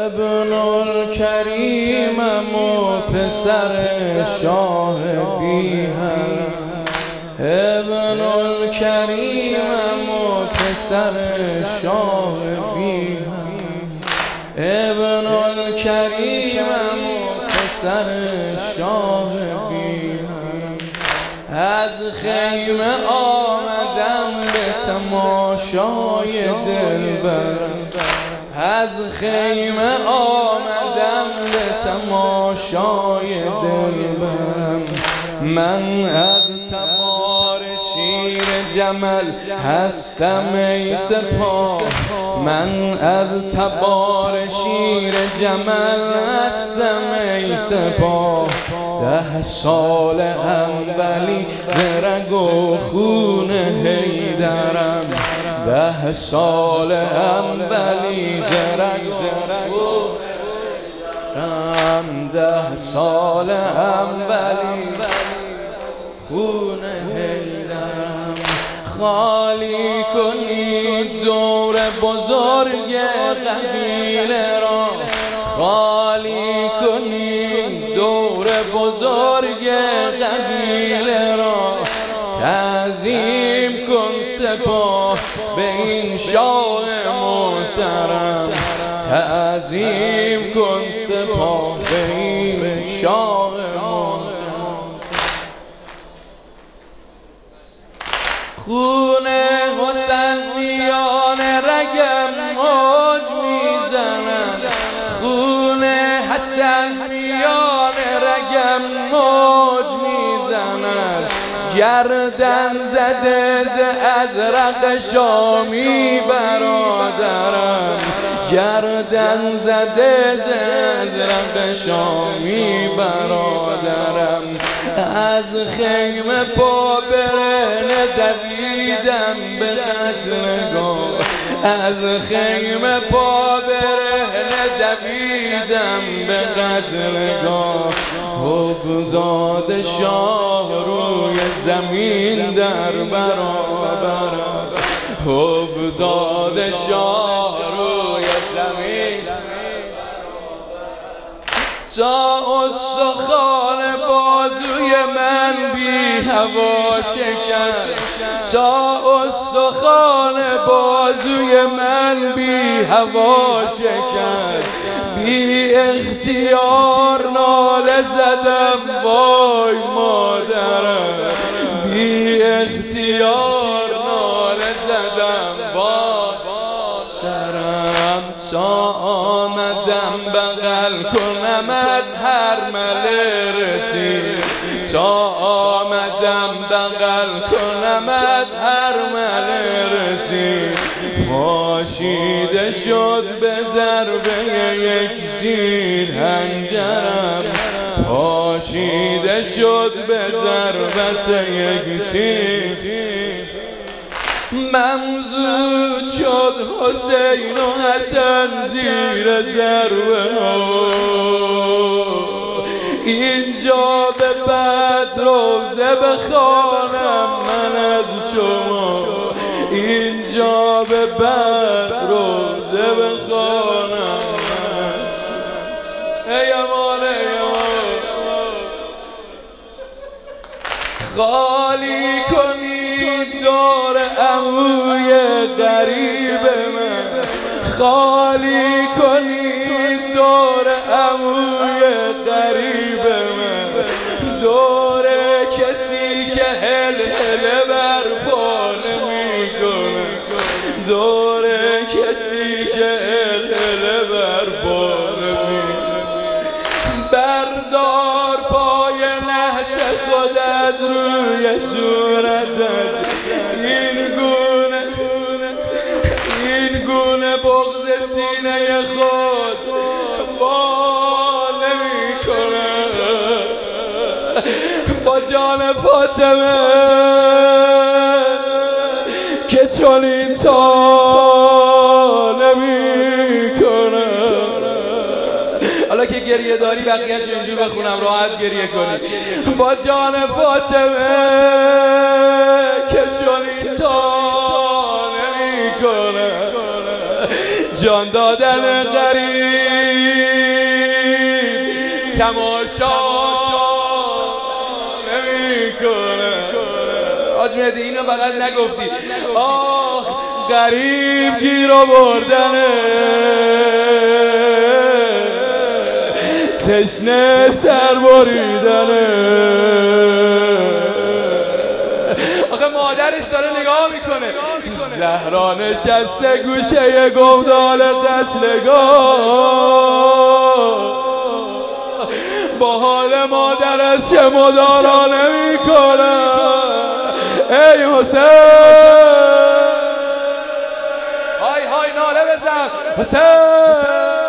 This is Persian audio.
ابن الکریمم و پسر شاه بی‌هرم، ابن الکریمم و پسر شاه بی‌هرم، ابن الکریمم و پسر شاه بی‌هرم. از خیمه آمدم به تماشای دلبرم، از خیمه آمدم به تماشای دلبرم. من از تبار شیر جمل هستم ای سپاه، من از تبار شیر جمل هستم ای سپاه. 10 سال اولی به رگ و خون حیدرم، 10 سال اولی زرگ و خون حیدرم، 10 سال اولی خون حیدرم. خالی کنید دور بزرگ قبیله را، خالی کنید دور بزرگ قبیله را. تعظیم کن سپاه به این شاه محترم، تعظیم کن سپاه به این شاه محترم. خون حسینیان رگم موج میزند، خون حسینیان رگم موج میزند. گردن زده ز ازرق شامی برادرم، گردن زده ز ازرق شامی برادرم. از خیمه پا برهنه دویدم به قتلگاه، از خیمه پا برهنه دویدم به قتلگاه. افتاد شاه روی زمین در برابرم، افتاد شاه روی زمین تا استخوان بازوی من بی هوا شکست، تا استخوان بازوی من بی هوا شکست. بی اختیار ناله زدم وای مادرم، بی اختیار ناله زدم وای مادرم. تا آمدم بغل کنمت هر مله رسید، تا آمدم بغل کنمت هر مله رسید. پاشیده شد به ضربه یک تیر حنجرم، پاشیده شد به ضربت یک تیر. ممزود شد حسین و حسن زیر ضربه ها. اینجا به بعد روزه بخوانم من از شما، اینجا به بعد روزه بخوانم من از شما. ای امان ای امان. خالی کنید دور عموی غریب من، خالی کنید دور عموی غریب من. دور کسی که هلهله بر پا نمی‌کنه، دور کسی که هلهله بر پا نمی‌کنه. بردار پای نحس خودت روی صورتت، این گونه بغض سینه خود وا نمی‌کنه. با جان فاطمه که چنین تا نمی‌کنه. حالا که گریه داری بقیه‌اش اینجور بخونم راحت گریه کنی. با جان فاطمه که چنین تا نمی‌کنه. جان دادن غریب تماشا نمیکنه. حاج مهدی اینو فقط نگفتی. آخ غریب گیر آوردنه، تشنه سر بریدنه. آخه مادرش داره نگاه میکنه، زهرا نشسته گوشه گودال قتلگاه، با حال مادرش چه مدارا نمیکنه. ای حسین، های های ناله بزن حسین.